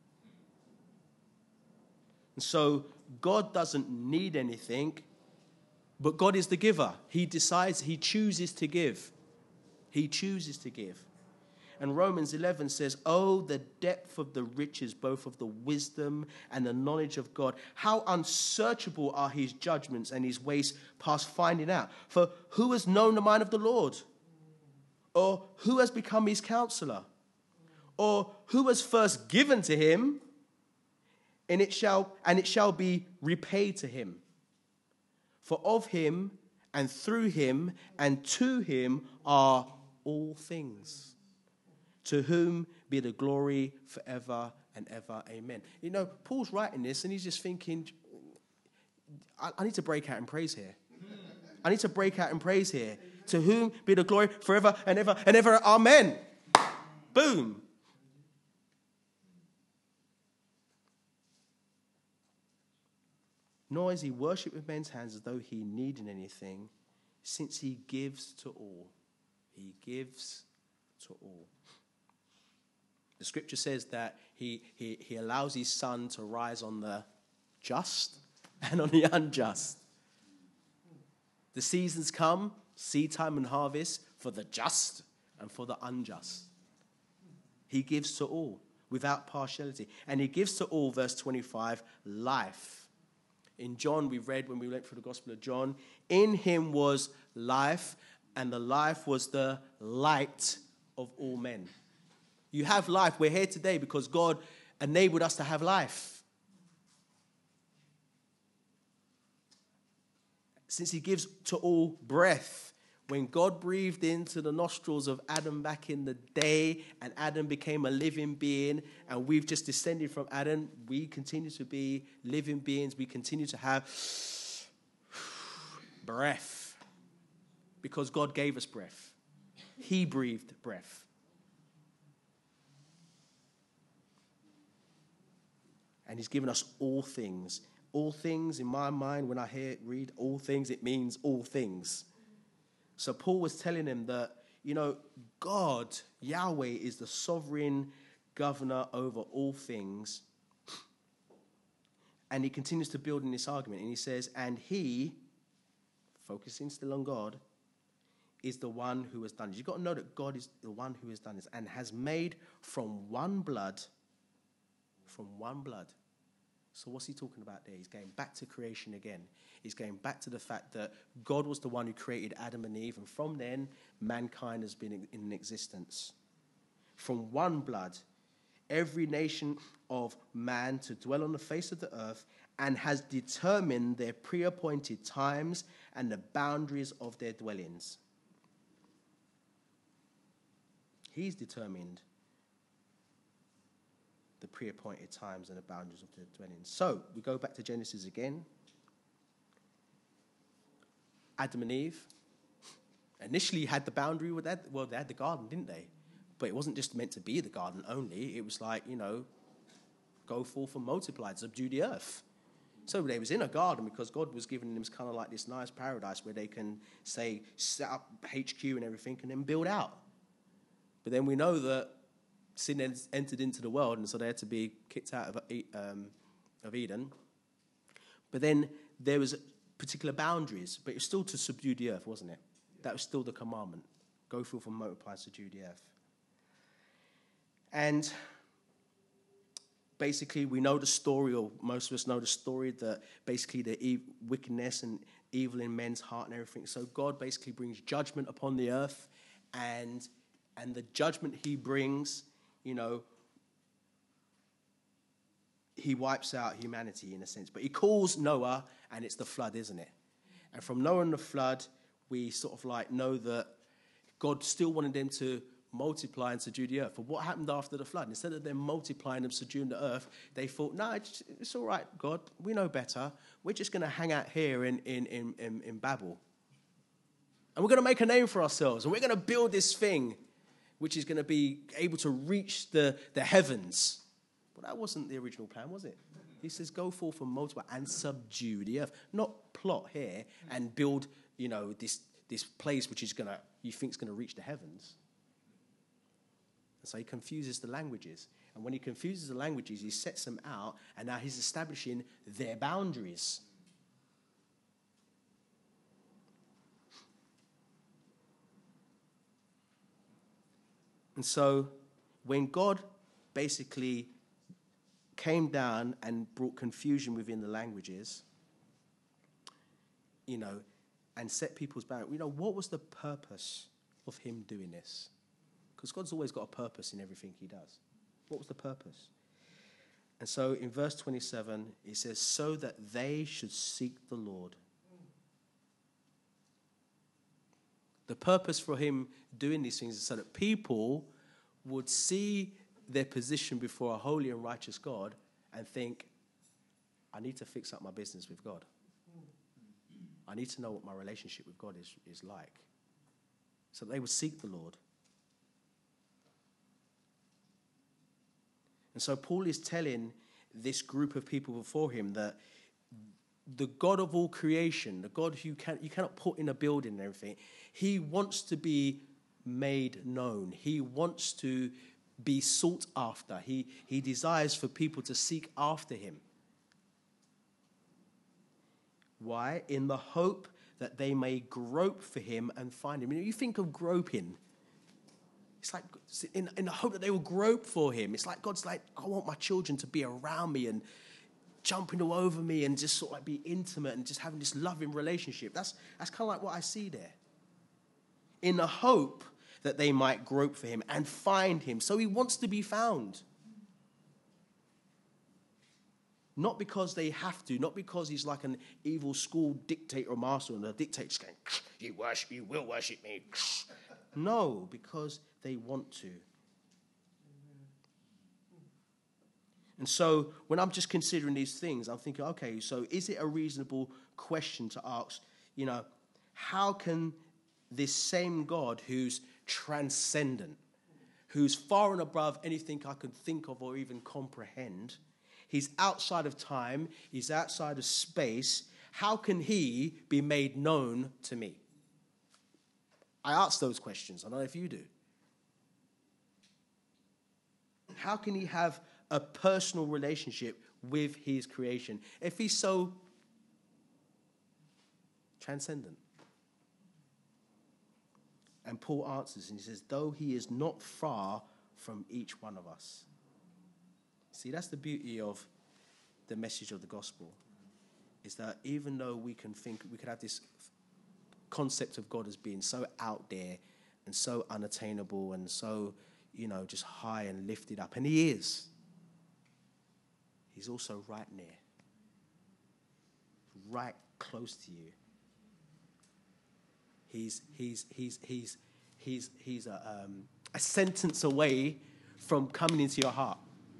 And so God doesn't need anything, but God is the giver. He decides, he chooses to give. He chooses to give. And Romans eleven says, oh, the depth of the riches, both of the wisdom and the knowledge of God. How unsearchable are his judgments and his ways past finding out. For who has known the mind of the Lord? Or who has become his counselor? Or who was first given to him? And it shall and it shall be repaid to him. For of him and through him and to him are all things. To whom be the glory forever and ever. Amen. You know, Paul's writing this and he's just thinking, I, I need to break out in praise here. I need to break out in praise here. To whom be the glory forever and ever and ever. Amen. Boom. Nor is he worshipped with men's hands as though he needed anything, since he gives to all. He gives to all. The scripture says that he, he, he allows his sun to rise on the just and on the unjust. The seasons come, seed time and harvest, for the just and for the unjust. He gives to all without partiality. And he gives to all, verse twenty-five, life. In John, we read when we went through the Gospel of John, in him was life, and the life was the light of all men. You have life. We're here today because God enabled us to have life. Since he gives to all breath, when God breathed into the nostrils of Adam back in the day, and Adam became a living being, and we've just descended from Adam, we continue to be living beings. We continue to have breath because God gave us breath. He breathed breath. And he's given us all things. All things, in my mind, when I hear read all things, it means all things. So Paul was telling him that, you know, God, Yahweh, is the sovereign governor over all things. And he continues to build in this argument. And he says, and he, focusing still on God, is the one who has done it. You've got to know that God is the one who has done this and has made from one blood, from one blood. So what's he talking about there? He's going back to creation again. He's going back to the fact that God was the one who created Adam and Eve, and from then, mankind has been in existence. From one blood, every nation of man to dwell on the face of the earth, and has determined their pre-appointed times and the boundaries of their dwellings. He's determined the pre-appointed times and the boundaries of their dwellings. So, we go back to Genesis again. Adam and Eve initially had the boundary with that. Well, they had the garden, didn't they? But it wasn't just meant to be the garden only. It was like, you know, go forth and multiply, subdue the earth. So they was in a garden because God was giving them kind of like this nice paradise where they can, say, set up H Q and everything and then build out. But then we know that sin entered into the world, and so they had to be kicked out of, um, of Eden. But then there was particular boundaries, but it was still to subdue the earth, wasn't it? That was still the commandment. Go forth and multiply, subdue the earth. And basically, we know the story, or most of us know the story, that basically the e- wickedness and evil in men's heart and everything. So God basically brings judgment upon the earth, and and the judgment he brings, you know, he wipes out humanity in a sense. But he calls Noah, and it's the flood, isn't it? And from Noah and the flood, we sort of like know that God still wanted them to multiply and subdue the earth. But what happened after the flood? Instead of them multiplying and subduing the earth, they thought, no, it's, it's all right, God, we know better. We're just going to hang out here in, in, in, in, in Babel. And we're going to make a name for ourselves. And we're going to build this thing which is going to be able to reach the, the heavens. But that wasn't the original plan, was it? He says, go forth and multiply and subdue the earth. Not plot here and build, you know, this, this place which is going to, you think is going to reach the heavens. And so he confuses the languages. And when he confuses the languages, he sets them out, and now he's establishing their boundaries. And so when God basically came down and brought confusion within the languages, you know, and set people's boundaries, you know, what was the purpose of him doing this? Because God's always got a purpose in everything he does. What was the purpose? And so in verse twenty-seven, it says, so that they should seek the Lord. The purpose for him doing these things is so that people would see their position before a holy and righteous God and think, I need to fix up my business with God. I need to know what my relationship with God is, is like. So they would seek the Lord. And so Paul is telling this group of people before him that the God of all creation, the God who can, you cannot put in a building and everything, he wants to be made known. He wants to be sought after. He, he desires for people to seek after him. Why? In the hope that they may grope for him and find him. You know, you think of groping. It's like in, in the hope that they will grope for him. It's like God's like, I want my children to be around me and jumping all over me and just sort of like be intimate and just having this loving relationship. That's, that's kind of like what I see there. In the hope that they might grope for him and find him. So he wants to be found. Not because they have to, not because he's like an evil school dictator or master and the dictator's going, you worship, you will worship me. No, because they want to. And so when I'm just considering these things, I'm thinking, okay, so is it a reasonable question to ask, you know, how can this same God who's transcendent, who's far and above anything I can think of or even comprehend, he's outside of time, he's outside of space, how can he be made known to me? I ask those questions. I don't know if you do. How can he have a personal relationship with his creation if he's so transcendent? And Paul answers and he says, though he is not far from each one of us. See, that's the beauty of the message of the gospel, is that even though we can think, we could have this concept of God as being so out there and so unattainable and so, you know, just high and lifted up. And he is. He's also right near. Right close to you. He's he's he's he's he's he's a um, a sentence away from coming into your heart.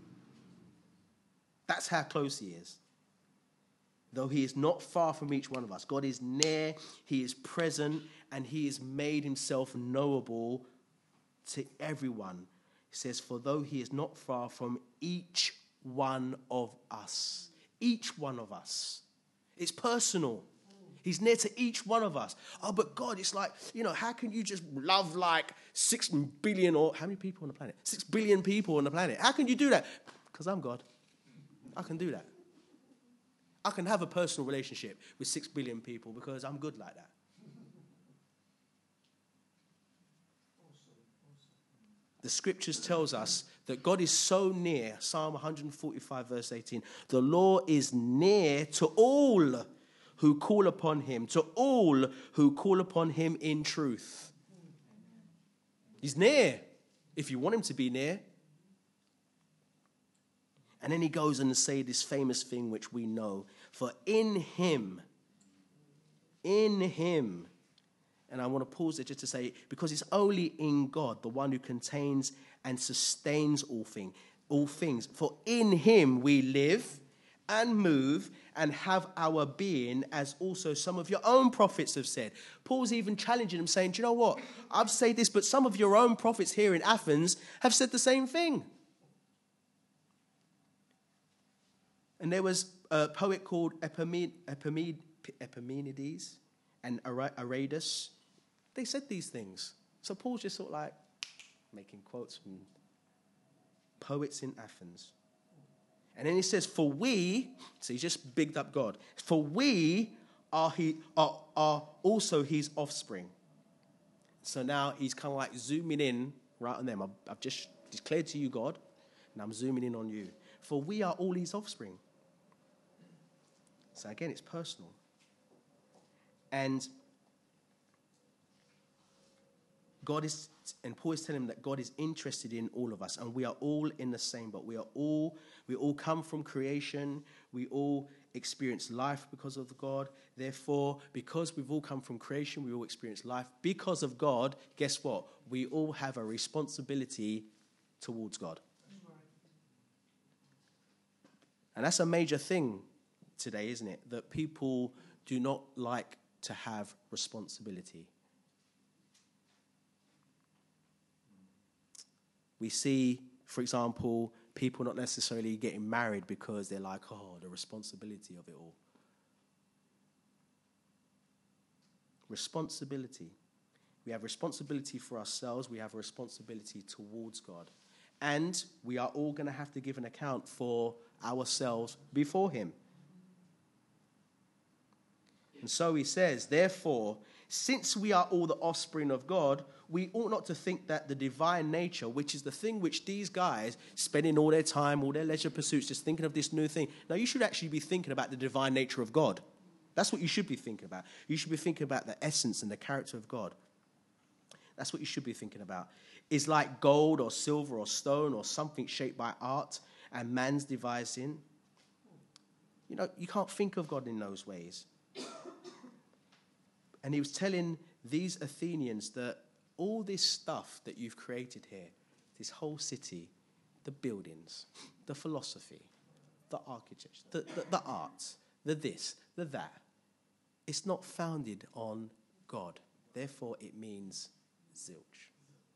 That's how close he is. Though he is not far from each one of us. God is near, he is present, and he has made himself knowable to everyone. He says, for though he is not far from each one of us. Each one of us. It's personal. He's near to each one of us. Oh, but God, it's like, you know, how can you just love like six billion or how many people on the planet? Six billion people on the planet. How can you do that? Because I'm God. I can do that. I can have a personal relationship with six billion people because I'm good like that. The scriptures tells us that God is so near. Psalm one forty-five verse eighteen. The Lord is near to all who call upon him, to all who call upon him in truth. He's near, if you want him to be near. And then he goes on to say this famous thing which we know. For in him In him. And I want to pause there just to say, because it's only in God, the one who contains and sustains all things, all things. For in him we live and move and have our being, as also some of your own prophets have said. Paul's even challenging them, saying, do you know what? I've said this, but some of your own prophets here in Athens have said the same thing. And there was a poet called Epimed, Epimed, Epimenides and Aratus. They said these things. So Paul's just sort of like making quotes from poets in Athens. And then he says, for we, so he's just bigged up God, for we are, he, are, are also his offspring. So now he's kind of like zooming in right on them. I've, I've just declared to you, God, and I'm zooming in on you. For we are all his offspring. So again, it's personal. And God is, and Paul is telling him that God is interested in all of us, and we are all in the same boat. We are all, we all come from creation. We all experience life because of God. Therefore, because we've all come from creation, we all experience life because of God. Guess what? We all have a responsibility towards God. And that's a major thing today, isn't it? That people do not like to have responsibility. We see, for example, people not necessarily getting married because they're like, oh, the responsibility of it all. Responsibility. We have responsibility for ourselves. We have a responsibility towards God. And we are all going to have to give an account for ourselves before him. And so he says, therefore, since we are all the offspring of God, we ought not to think that the divine nature, which is the thing which these guys spending all their time, all their leisure pursuits, just thinking of this new thing. Now, you should actually be thinking about the divine nature of God. That's what you should be thinking about. You should be thinking about the essence and the character of God. That's what you should be thinking about. It's like gold or silver or stone or something shaped by art and man's devising. You know, you can't think of God in those ways. And he was telling these Athenians that all this stuff that you've created here, this whole city, the buildings, the philosophy, the architecture, the, the, the arts, the this, the that, it's not founded on God. Therefore, it means zilch.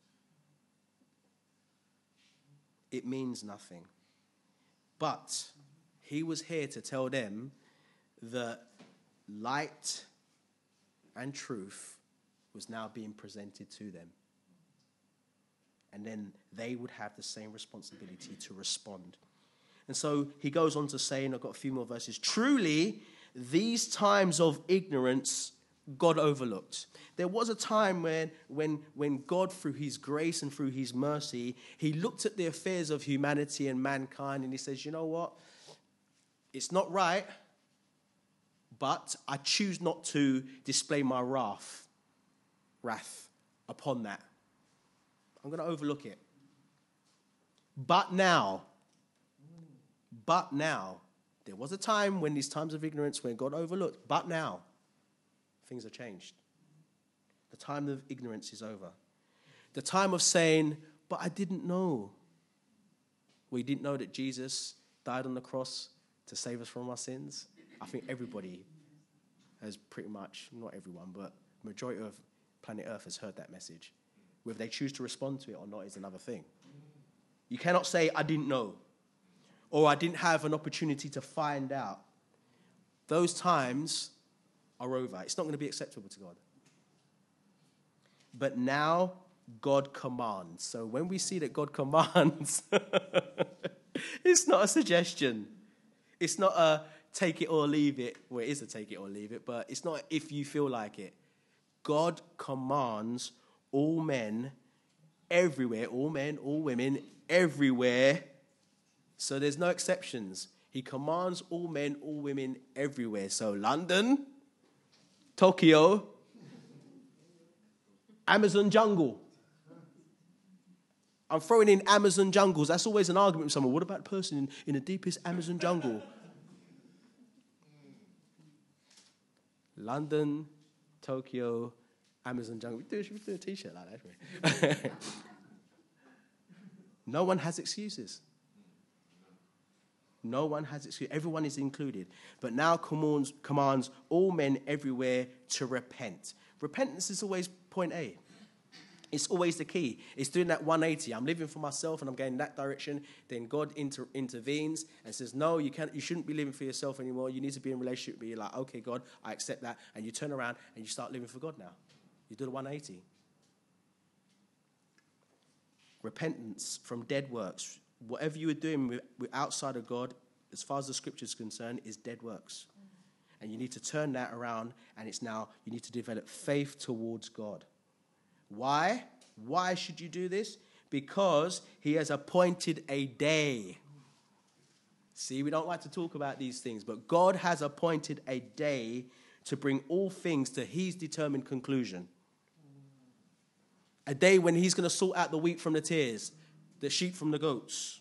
It means nothing. But he was here to tell them that light and truth was now being presented to them. And then they would have the same responsibility to respond. And so he goes on to say, and I've got a few more verses, truly, these times of ignorance God overlooked. There was a time when, when, when God, through his grace and through his mercy, he looked at the affairs of humanity and mankind, and he says, you know what? It's not right, but I choose not to display my wrath, wrath upon that. I'm going to overlook it. But now, but now, there was a time when these times of ignorance when God overlooked, but now, things have changed. The time of ignorance is over. The time of saying, but I didn't know. We didn't know that Jesus died on the cross to save us from our sins. I think everybody has pretty much, not everyone, but majority of planet Earth has heard that message. Whether they choose to respond to it or not is another thing. You cannot say, I didn't know, or I didn't have an opportunity to find out. Those times are over. It's not going to be acceptable to God. But now God commands. So when we see that God commands, it's not a suggestion. It's not a take it or leave it. Well, it is a take it or leave it, but it's not if you feel like it. God commands all men everywhere, all men, all women, everywhere. So there's no exceptions. He commands all men, all women, everywhere. So London, Tokyo, Amazon jungle. I'm throwing in Amazon jungles. That's always an argument with someone. What about the person in, in the deepest Amazon jungle? London, Tokyo, Amazon jungle. We do, should we do a T-shirt like that? No one has excuses. No one has excuses. Everyone is included. But now commands, commands all men everywhere to repent. Repentance is always point A. It's always the key. It's doing that one eighty. I'm living for myself and I'm going that direction. Then God inter- intervenes and says, no, you can't. You shouldn't be living for yourself anymore. You need to be in a relationship with you. Like, okay, God, I accept that. And you turn around and you start living for God now. You do the one eighty. Repentance from dead works. Whatever you were doing with, with outside of God, as far as the scripture is concerned, is dead works. And you need to turn that around, and it's now, you need to develop faith towards God. Why? Why should you do this? Because he has appointed a day. See, we don't like to talk about these things, but God has appointed a day to bring all things to his determined conclusion. A day when he's going to sort out the wheat from the tares, the sheep from the goats.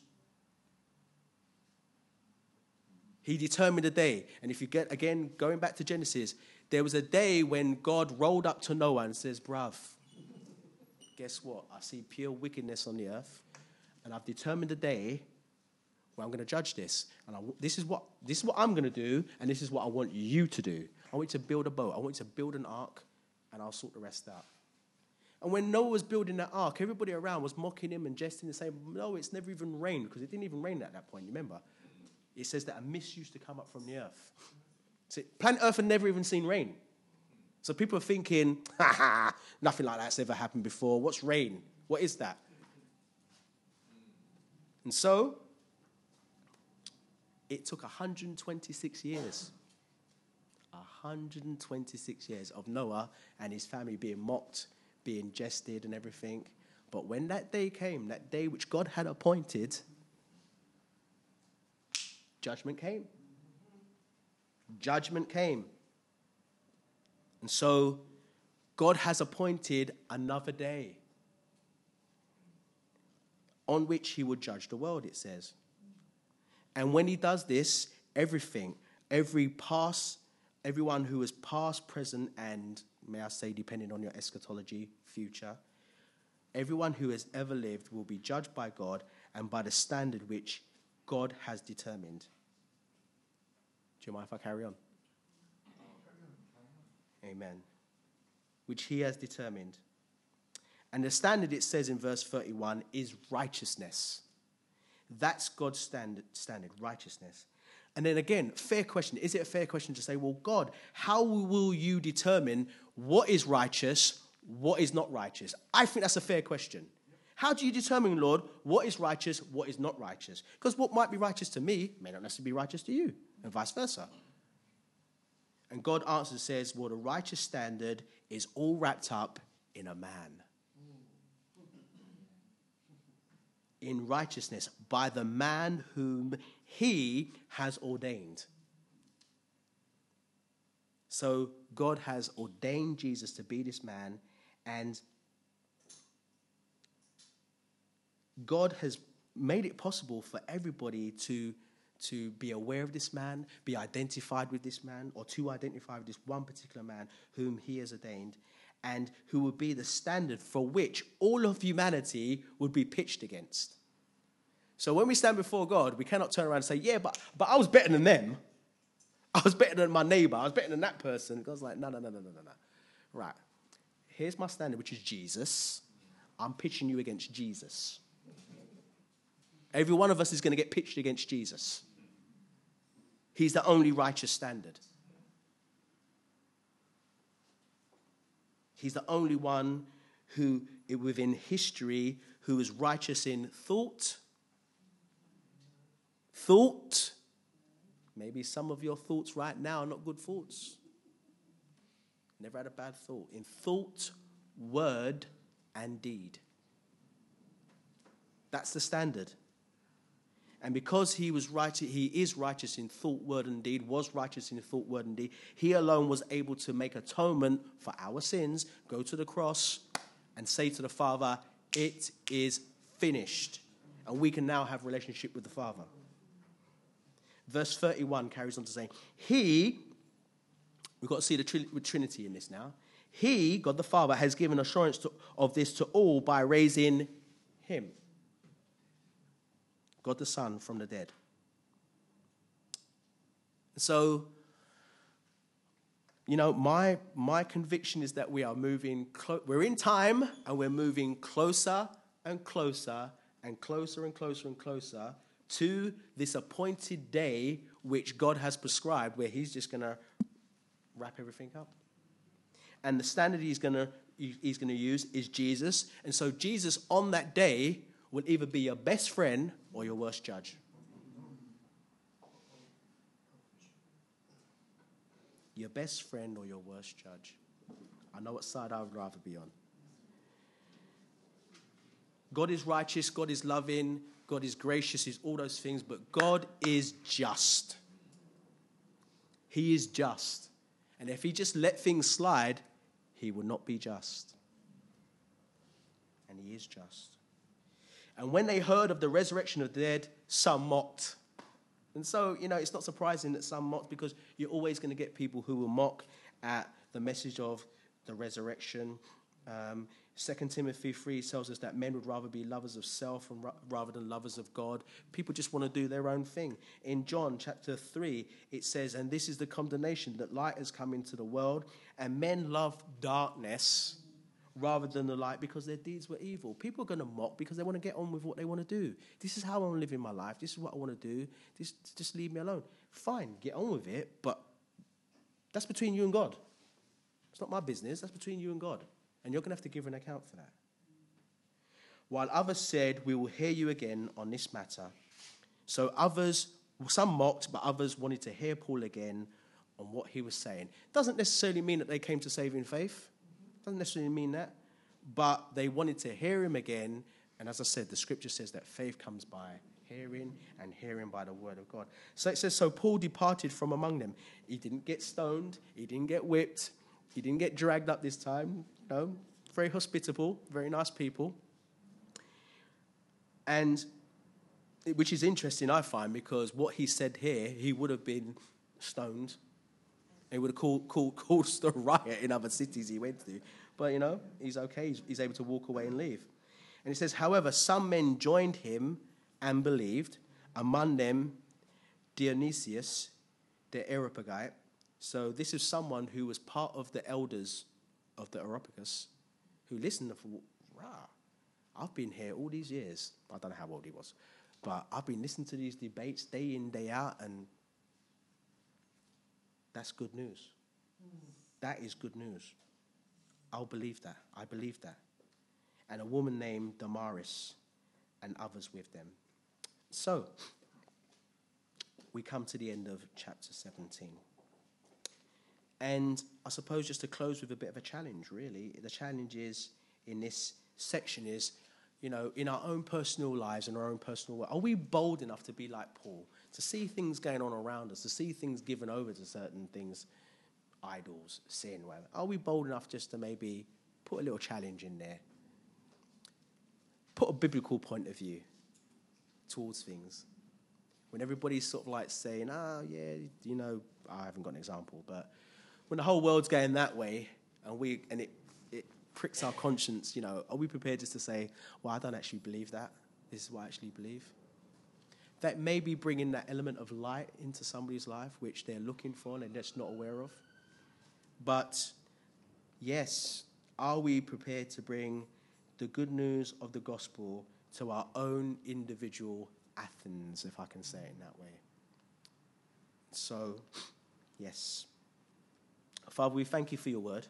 He determined a day. And if you get, again, going back to Genesis, there was a day when God rolled up to Noah and says, bruv, guess what? I see pure wickedness on the earth, and I've determined a day where I'm going to judge this. And I, this is what this is what I'm going to do, and this is what I want you to do. I want you to build a boat. I want you to build an ark, and I'll sort the rest out. And when Noah was building that ark, everybody around was mocking him and jesting and saying, no, it's never even rained, because it didn't even rain at that point, you remember? It says that a mist used to come up from the earth. So planet Earth had never even seen rain. So people are thinking, ha ha, nothing like that's ever happened before. What's rain? What is that? And so, it took one hundred twenty-six years. one hundred twenty-six years of Noah and his family being mocked, being jested and everything. But when that day came, that day which God had appointed, judgment came. Judgment came. And so, God has appointed another day on which he will judge the world, it says. And when he does this, everything, every past, everyone who is past, present, and, may I say, depending on your eschatology, future, everyone who has ever lived will be judged by God and by the standard which God has determined. Do you mind if I carry on? Amen. Which he has determined. And the standard, it says in verse thirty-one, is righteousness. That's God's standard, standard, righteousness. And then again, fair question. Is it a fair question to say, well, God, how will you determine what is righteous, what is not righteous? I think that's a fair question. How do you determine, Lord, what is righteous, what is not righteous? Because what might be righteous to me may not necessarily be righteous to you, and vice versa. And God answers, says, well, the righteous standard is all wrapped up in a man. In righteousness, by the man whom he has ordained. So God has ordained Jesus to be this man, and God has made it possible for everybody to, to be aware of this man, be identified with this man, or to identify with this one particular man whom he has ordained, and who would be the standard for which all of humanity would be pitched against. So when we stand before God, we cannot turn around and say, yeah, but, but I was better than them. I was better than my neighbor. I was better than that person. God's like, no, no, no, no, no, no, no. Right. Here's my standard, which is Jesus. I'm pitching you against Jesus. Every one of us is going to get pitched against Jesus. He's the only righteous standard. He's the only one who, within history, who is righteous in thought, thought. Maybe some of your thoughts right now are not good thoughts. Never had a bad thought. In thought, word, and deed. That's the standard. And because he was right, he is righteous in thought, word, and deed, was righteous in thought, word, and deed, he alone was able to make atonement for our sins, go to the cross, and say to the Father, it is finished. And we can now have a relationship with the Father. Verse thirty-one carries on to say, he, we've got to see the Trinity in this now, he, God the Father, has given assurance to, of this to all by raising him, God the Son, from the dead. So, you know, my my conviction is that we are moving, clo- we're in time, and we're moving closer and closer and closer and closer and closer to this appointed day which God has prescribed, where he's just going to wrap everything up. And the standard he's going to he's going to use is Jesus. And so Jesus on that day will either be your best friend or your worst judge. Your best friend or your worst judge. I know what side I would rather be on. God is righteous, God is loving, God is gracious, he's all those things, but God is just. He is just. And if he just let things slide, he would not be just. And he is just. And when they heard of the resurrection of the dead, some mocked. And so, you know, it's not surprising that some mocked, because you're always going to get people who will mock at the message of the resurrection. Um, Second Timothy three tells us that men would rather be lovers of self and ra- rather than lovers of God. People just want to do their own thing. In John chapter three, it says, and this is the condemnation, that light has come into the world, and men love darkness rather than the light because their deeds were evil. People are going to mock because they want to get on with what they want to do. This is how I'm living my life. This is what I want to do. This, just leave me alone. Fine, get on with it, but that's between you and God. It's not my business. That's between you and God. And you're going to have to give an account for that. While others said, we will hear you again on this matter. So others, some mocked, but others wanted to hear Paul again on what he was saying. Doesn't necessarily mean that they came to saving faith. Doesn't necessarily mean that. But they wanted to hear him again. And as I said, the scripture says that faith comes by hearing, and hearing by the word of God. So it says, so Paul departed from among them. He didn't get stoned. He didn't get whipped. He didn't get dragged up this time. You know, very hospitable, very nice people. And it, which is interesting, I find, because what he said here, he would have been stoned. He would have called, called, caused a riot in other cities he went to. But, you know, he's okay. He's, he's able to walk away and leave. And it says, however, some men joined him and believed, among them Dionysius, the Areopagite. So this is someone who was part of the elders of the Areopagus, who listened and thought, rah, I've been here all these years. I don't know how old he was, but I've been listening to these debates day in, day out, and that's good news. Mm. That is good news. I'll believe that. I believe that. And a woman named Damaris and others with them. So, we come to the end of chapter seventeen. And I suppose just to close with a bit of a challenge, really. The challenge is, in this section is, you know, in our own personal lives and our own personal work, are we bold enough to be like Paul, to see things going on around us, to see things given over to certain things, idols, sin, whatever? Are we bold enough just to maybe put a little challenge in there? Put a biblical point of view towards things. When everybody's sort of like saying, oh, yeah, you know, I haven't got an example, but when the whole world's going that way, and we and it, it pricks our conscience, you know, are we prepared just to say, well, I don't actually believe that. This is what I actually believe. That may be bringing that element of light into somebody's life, which they're looking for and they're just not aware of. But, yes, are we prepared to bring the good news of the gospel to our own individual Athens, if I can say it in that way? So, yes. Father, we thank you for your word.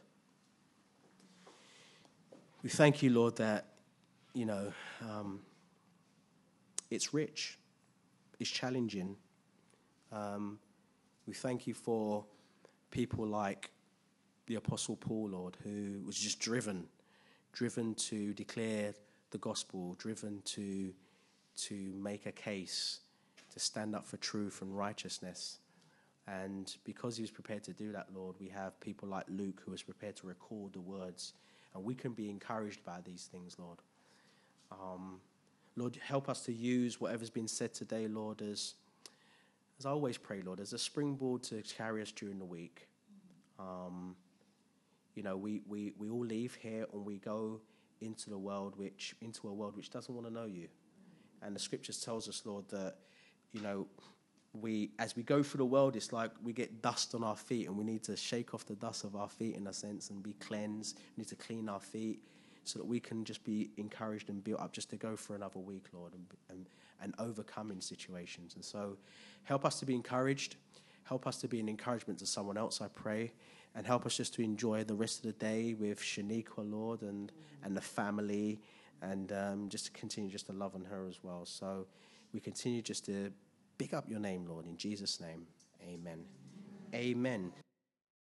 We thank you, Lord, that, you know, um, it's rich, it's challenging. Um, we thank you for people like the Apostle Paul, Lord, who was just driven, driven to declare the gospel, driven to to make a case, to stand up for truth and righteousness. And because he was prepared to do that, Lord, we have people like Luke who was prepared to record the words. And we can be encouraged by these things, Lord. Um, Lord, help us to use whatever's been said today, Lord, as, as I always pray, Lord, as a springboard to carry us during the week. Um, you know, we, we, we all leave here and we go into the world which into a world which doesn't want to know you. And the scriptures tells us, Lord, that, you know, we as we go through the world, it's like we get dust on our feet, and we need to shake off the dust of our feet in a sense and be cleansed. We need to clean our feet so that we can just be encouraged and built up just to go for another week, Lord, and and, and overcoming situations. And so help us to be encouraged. Help us to be an encouragement to someone else, I pray. And help us just to enjoy the rest of the day with Shaniqua, Lord, and, and the family, and um, just to continue just to love on her as well. So we continue just to big up your name, Lord, in Jesus' name. Amen. Amen.